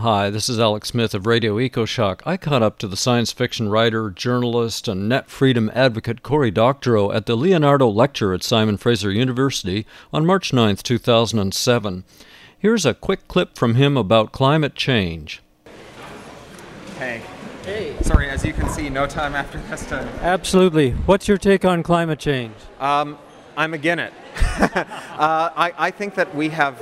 Hi, this is Alex Smith of Radio EcoShock. I caught up to the science fiction writer, journalist, and net freedom advocate Cory Doctorow at the Leonardo Lecture at Simon Fraser University on March 9, 2007. Here's a quick clip from him about climate change. Hey. Sorry, as you can see, no time after this to... Absolutely. What's your take on climate change? I'm again it. I think that we have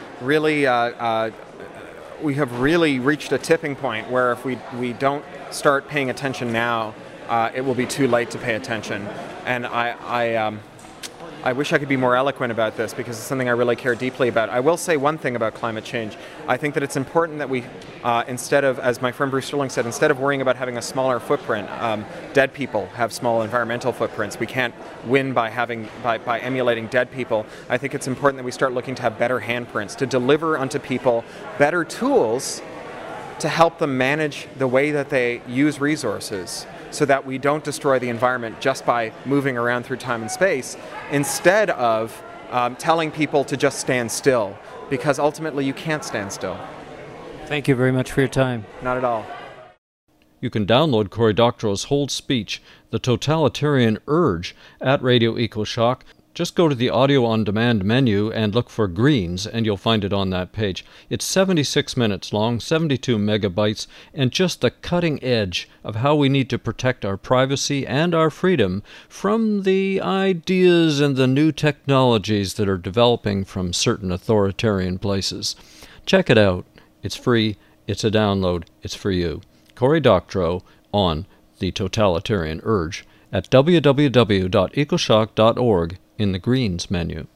really reached a tipping point where if we don't start paying attention now, it will be too late to pay attention. And I wish I could be more eloquent about this because it's something I really care deeply about. I will say one thing about climate change. I think that it's important that we, instead of, as my friend Bruce Sterling said, instead of worrying about having a smaller footprint, dead people have small environmental footprints. We can't win by emulating dead people. I think it's important that we start looking to have better handprints, to deliver unto people better tools to help them manage the way that they use resources, so that we don't destroy the environment just by moving around through time and space, instead of telling people to just stand still, because ultimately you can't stand still. Thank you very much for your time. Not at all. You can download Cory Doctorow's whole speech, The Totalitarian Urge, at Radio EcoShock. Just go to the Audio on Demand menu and look for Greens, and you'll find it on that page. It's 76 minutes long, 72 megabytes, and just the cutting edge of how we need to protect our privacy and our freedom from the ideas and the new technologies that are developing from certain authoritarian places. Check it out. It's free. It's a download. It's for you. Cory Doctorow on The Totalitarian Urge at www.ecoshock.org in the Greens menu.